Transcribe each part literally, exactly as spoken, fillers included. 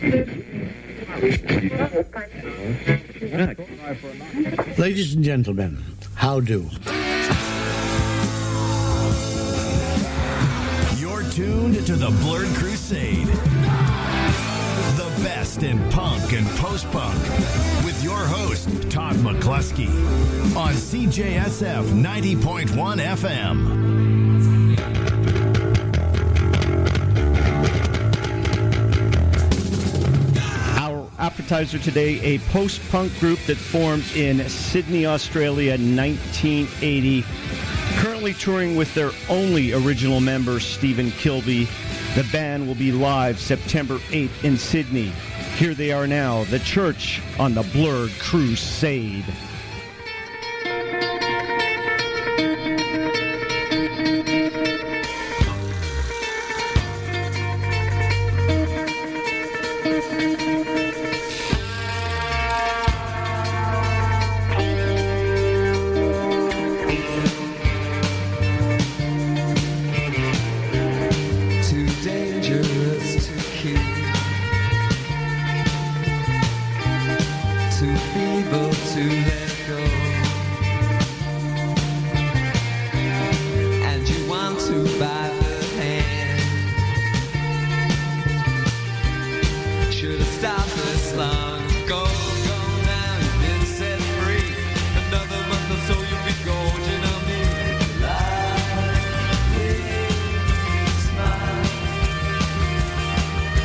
Ladies and gentlemen, how do? You're tuned to the Blurred Crusade. The best in punk and post-punk. With your host, Todd McCluskey. On C J S F ninety point one F M. Our appetizer today, a post-punk group that formed in Sydney, Australia, nineteen eighty. Currently touring with their only original member, Stephen Kilby. The band will be live September eighth in Sydney. Here they are now, The Church on the Blurred Crusade.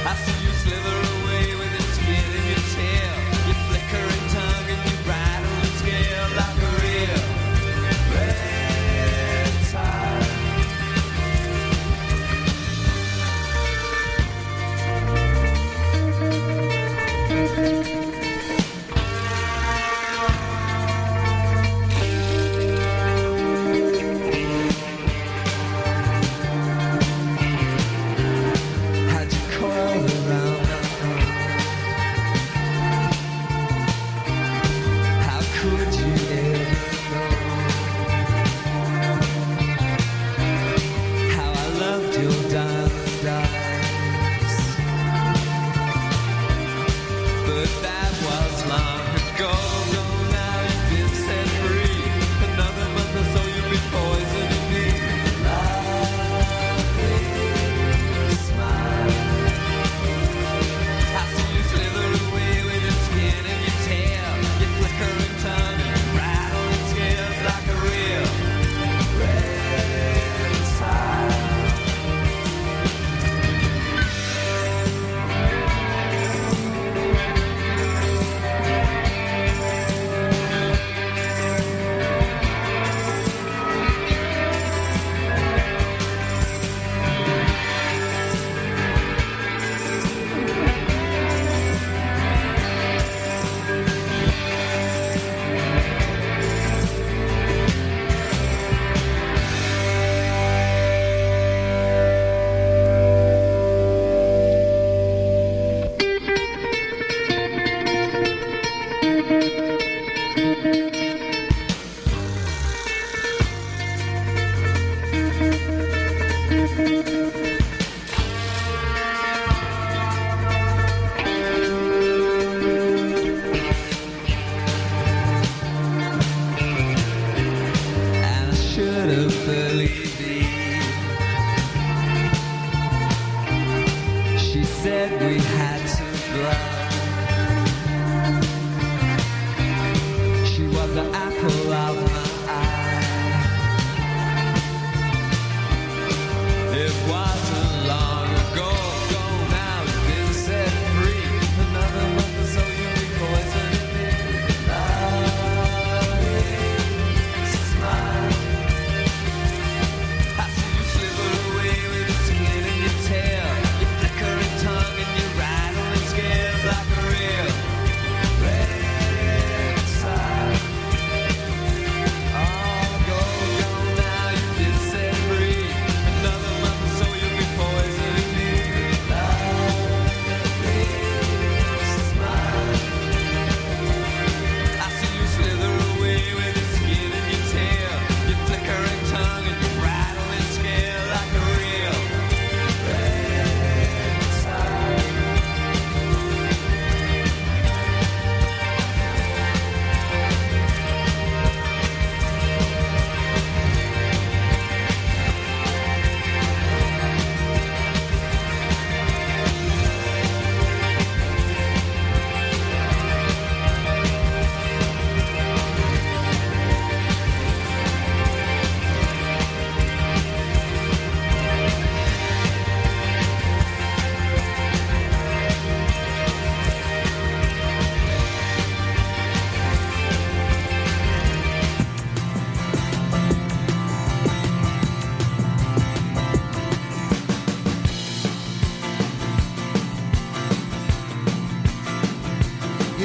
Slither away with your skin in your tail, your flickering tongue and your bridle and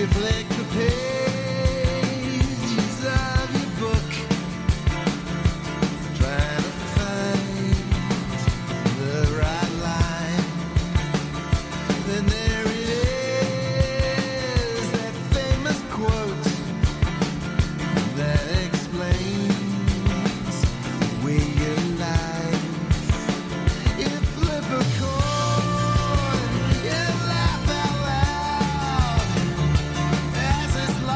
You flick the pages of your book, trying to find the right line. Then there it is, that famous quote that explains the way your life. You flip a coin, you laugh out loud as it's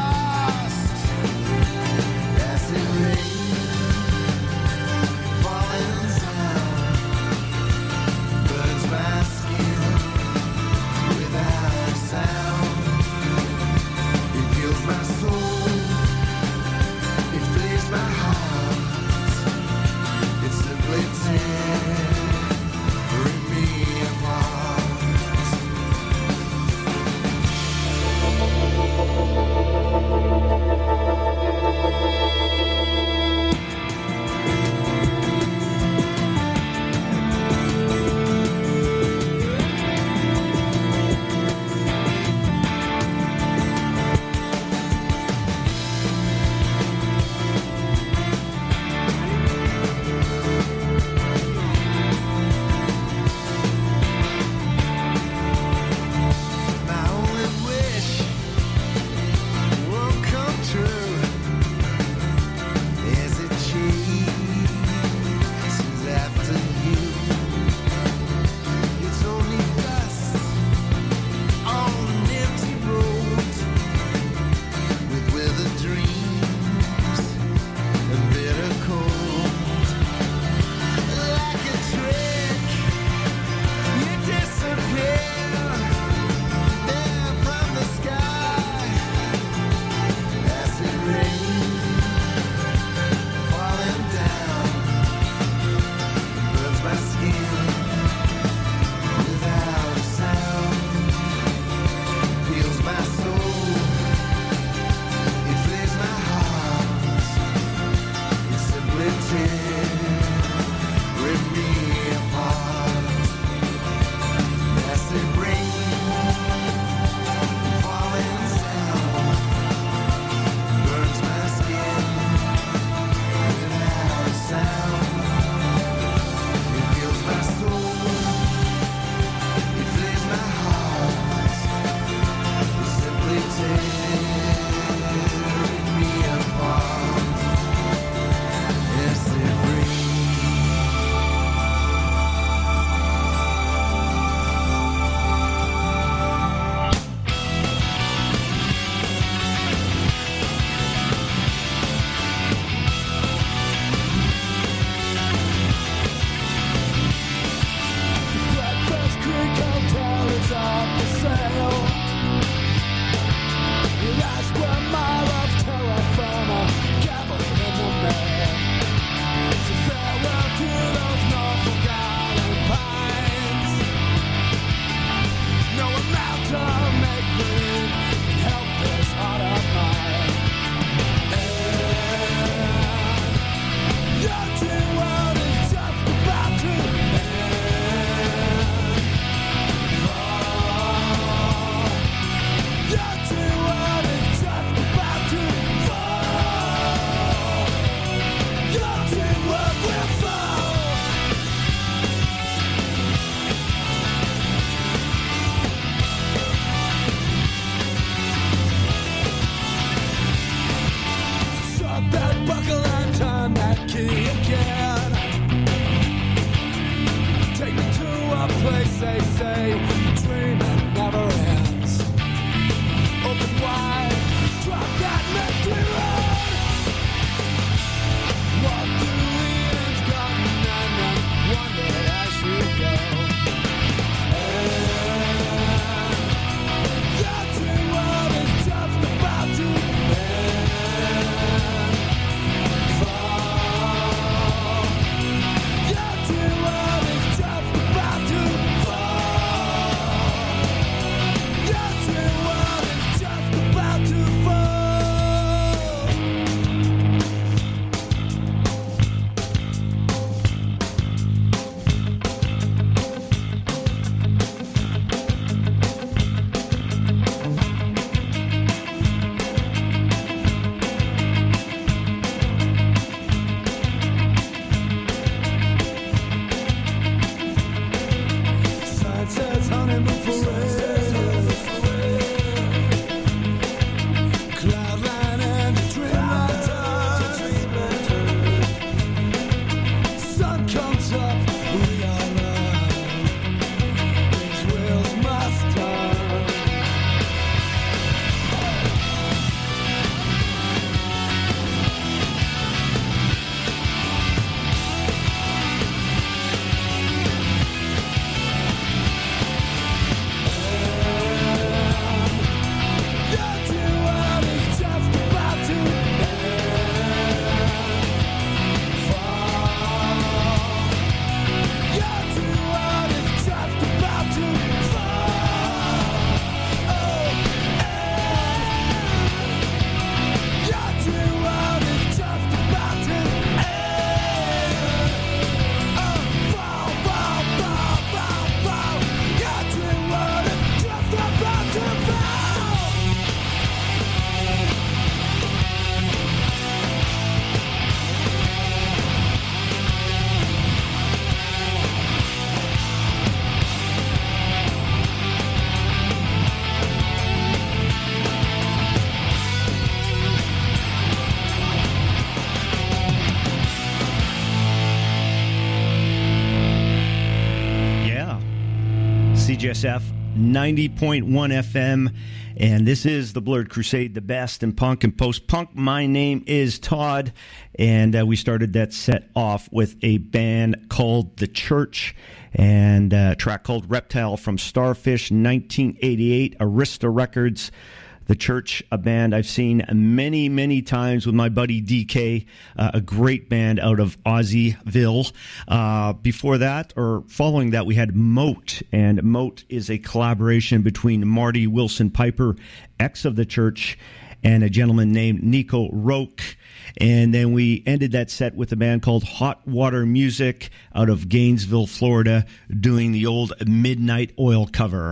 J S F ninety point one F M, and this is the Blurred Crusade, the best in punk and post-punk. My name is Todd, and uh, we started that set off with a band called The Church, and a track called Reptile from Starfish, nineteen eighty-eight, Arista Records. The Church, a band I've seen many, many times with my buddy D K, uh, a great band out of Aussieville. Uh, before that, or following that, we had Moat, and Moat is a collaboration between Marty Wilson Piper, ex of The Church, and a gentleman named Nico Roque. And then we ended that set with a band called Hot Water Music out of Gainesville, Florida, doing the old Midnight Oil cover.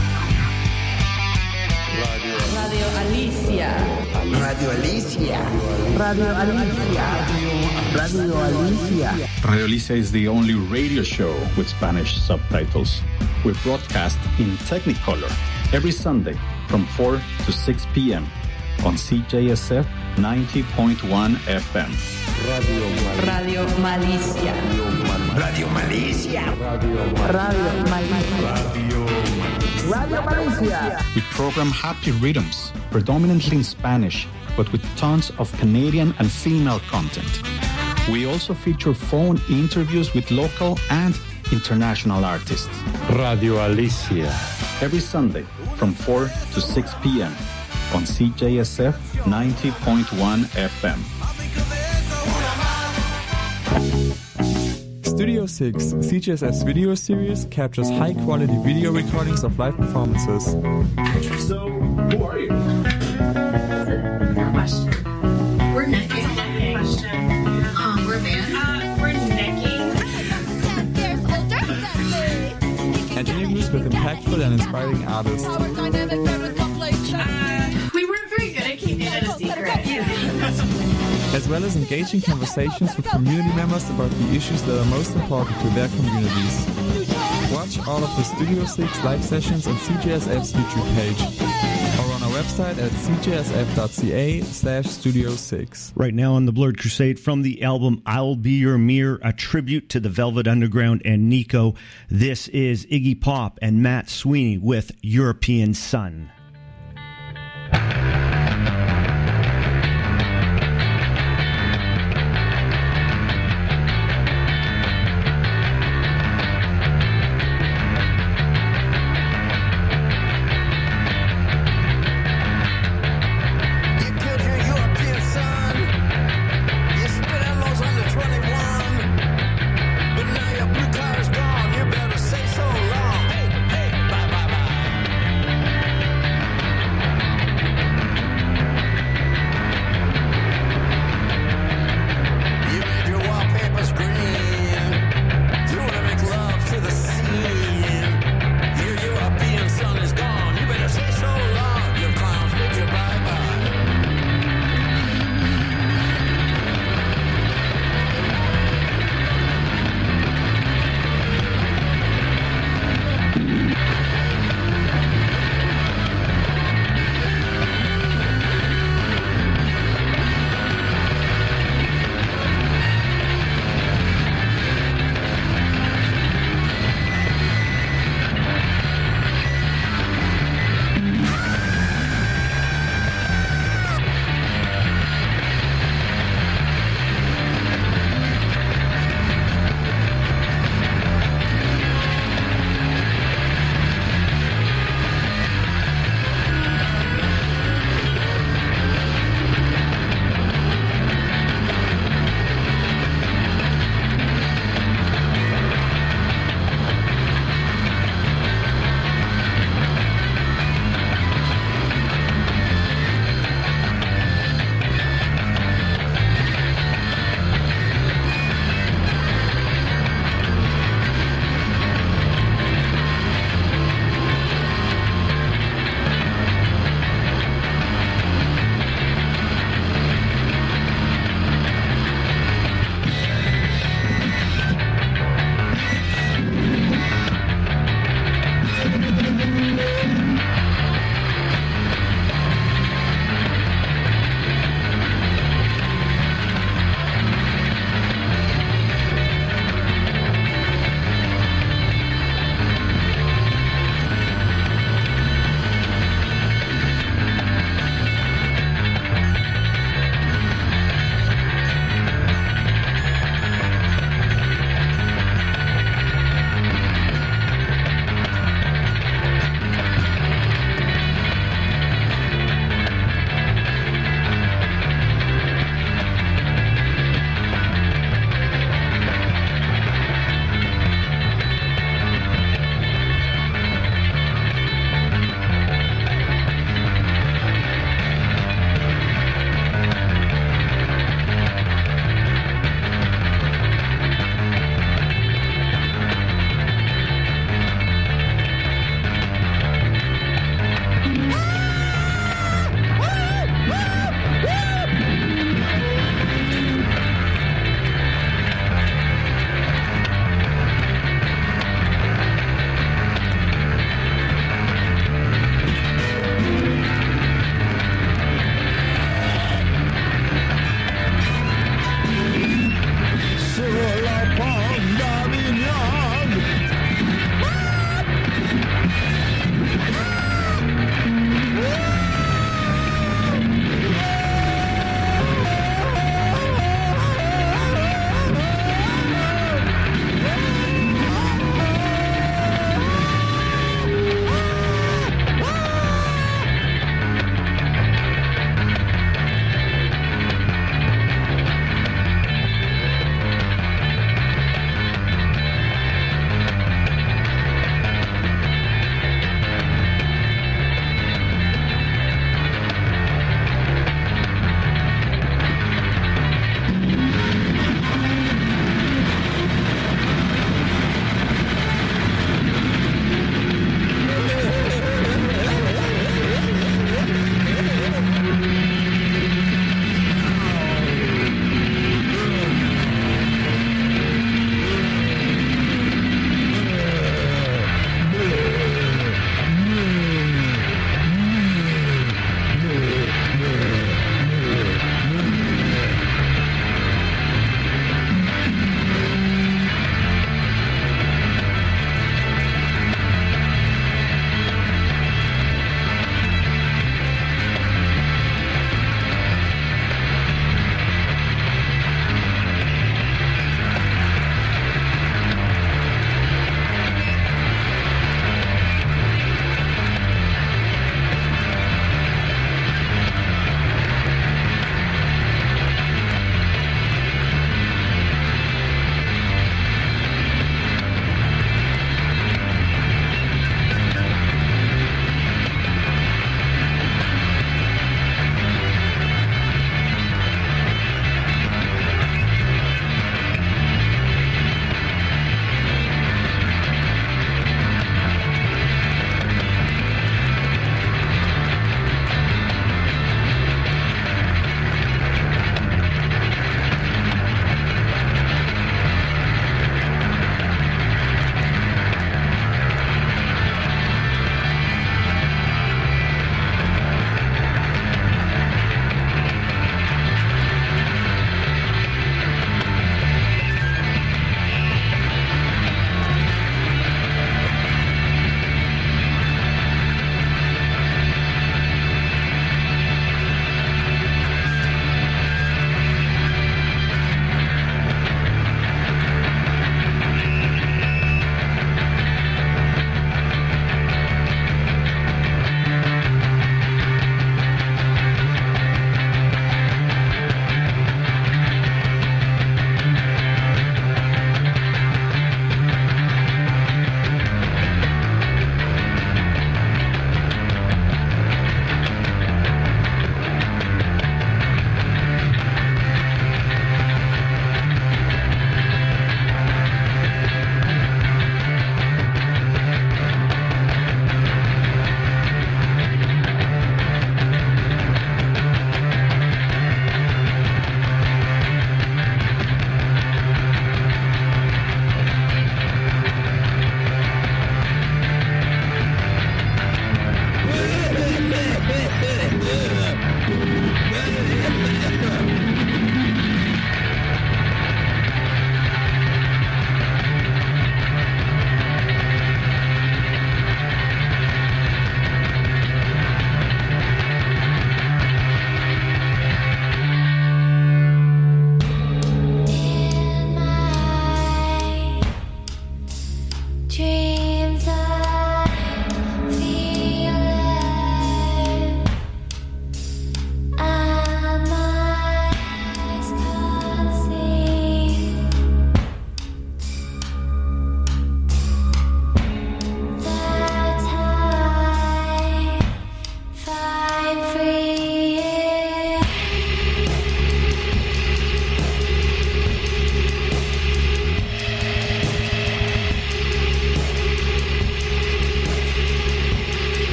Radio Alicia. Radio Alicia. Radio Alicia. Radio Alicia. Radio Alicia is the only radio show with Spanish subtitles. We broadcast in Technicolor every Sunday from four to six p.m. on C J S F ninety point one F M. Radio Malicia. Radio Malicia. Radio Malicia. Radio Malicia. We program happy rhythms, predominantly in Spanish, but with tons of Canadian and female content. We also feature phone interviews with local and international artists. Radio Alicia. Every Sunday from four to six p.m. on C J S F ninety point one F M. Studio six, C J S F's video series, captures high-quality video recordings of live performances. So, who are you? Question. We're necking. Question. Um, we're a band. Uh, we're necking. There's older than me. And interviews with impactful and inspiring artists. Our dynamic band with complex. Uh, we weren't very good at keeping it a secret. As well as engaging conversations with community members about the issues that are most important to their communities. Watch all of the Studio six live sessions on C J S F's YouTube page or on our website at c j s f dot c a slash studio six. Right now on the Blurred Crusade, from the album I'll Be Your Mirror, a tribute to the Velvet Underground and Nico, this is Iggy Pop and Matt Sweeney with European Sun.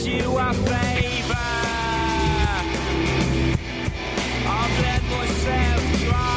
you a favour. I've let myself drive.